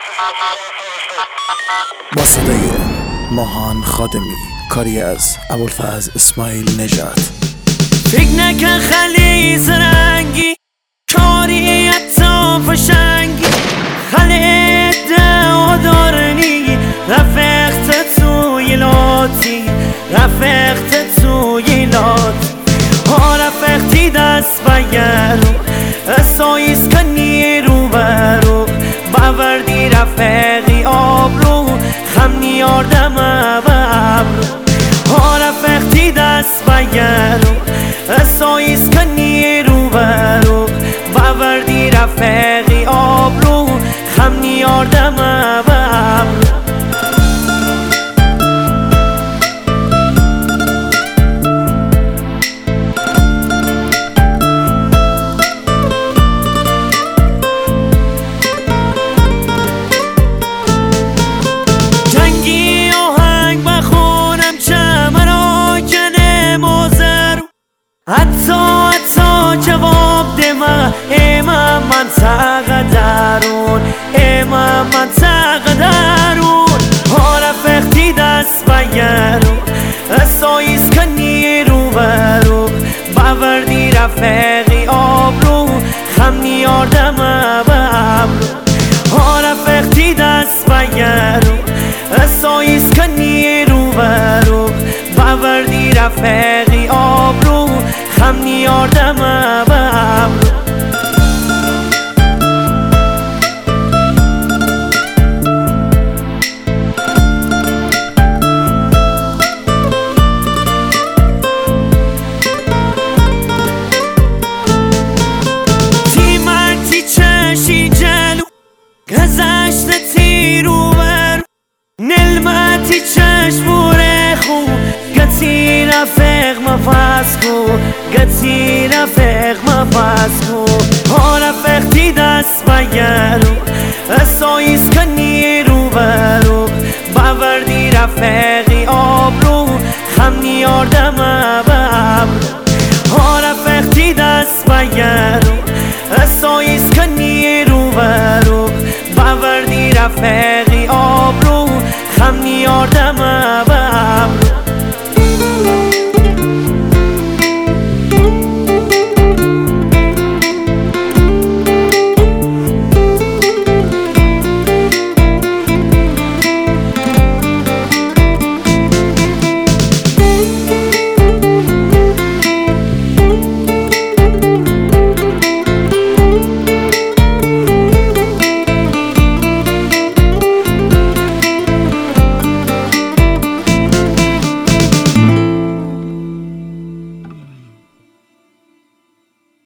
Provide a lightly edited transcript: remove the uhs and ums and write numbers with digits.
با صدای ماهان خادمی، کاری از ابوالفضل اسماعیل نژاد. فکر نکن خلی زرنگی، کاری حتی فشنگی، خلی ادعا دارنی، رفقت توی لاتی، رفقت توی لاتی، ها رفقتی دست بگرو، سایز کنی رو برو، باوردی رفقی آبرو، خم نیاردم ابرو، ها رفقتی دست بگرو، سایز کنی رو برو، باوردی رفقی آبرو، خم نیاردم ابرو. حتی جواب ده من منطقه درون، من منطقه درون، ها رفقتی دست بگرو، سایز کنی رو برو، باوردی رفقی آبرو، خم نیاردم ابرو، ها رفقتی دست بگرو، سایز کنی رو برو، باوردی رفقی آبرو، خم نیاردم ابرو. تی مرتی چشی جلو، گذشت تی رو برو، نلمتی چشموره خو، گتی رفق مفسکو، گتی رفق مفسکو، ها رفقتی دست بگرو، سایز کنی رو برو، باوردی رفقی آبرو، خم نیاردم ابرو، ها رفقتی دست بگرو، سایز کنی رو برو، باوردی رفق